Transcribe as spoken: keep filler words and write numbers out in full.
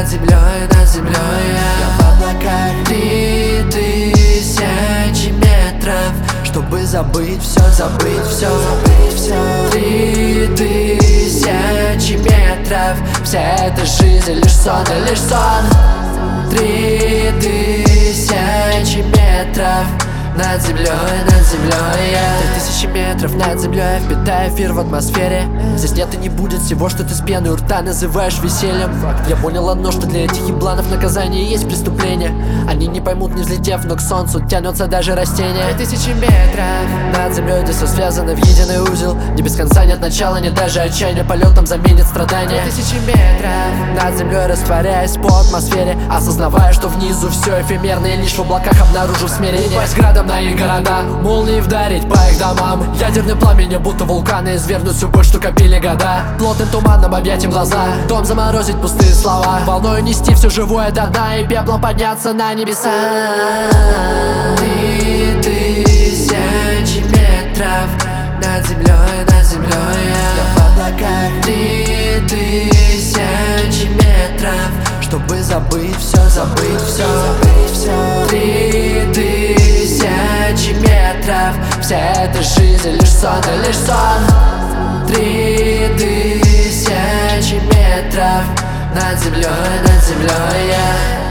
над землей, над землей я в облаках. Три тысячи метров, чтобы забыть все, забыть все, забыть все. Три тысячи метров, вся эта жизнь лишь сон, и лишь сон. Три тысячи метров над землей, над землей я. Три тысячи метров над землей, впитая эфир в атмосфере. Здесь нет и не будет всего, что ты с пеной у рта называешь весельем. Я понял одно, что для этих ебланов наказание есть преступление. Они не поймут, не взлетев, но к солнцу тянутся даже растения. Три тысячи метров над землей, где все связано в единый узел, где без конца нет начала, нет даже отчаяния, полетом заменит страдания. Три тысячи метров над землей, растворяясь по атмосфере, осознавая, что внизу все эфемерно, и лишь в облаках обнаружив смирение. Упасть градом на их города, молнии вдарить по их домам, ядерным пламенем, будто вулканы, извергнуть всю боль, что копили года. Плотным туманом объять им глаза, дом заморозить пустые слова, волною нести все живое до дна и пеплом подняться на небеса. Три тысячи метров над землей, над землей я в облаках. Три тысячи метров, чтобы забыть все, забыть все, забыть все. Три тысячи метров, вся эта жизнь лишь сон, и лишь сон. Три тысячи метров над землей, над землей я.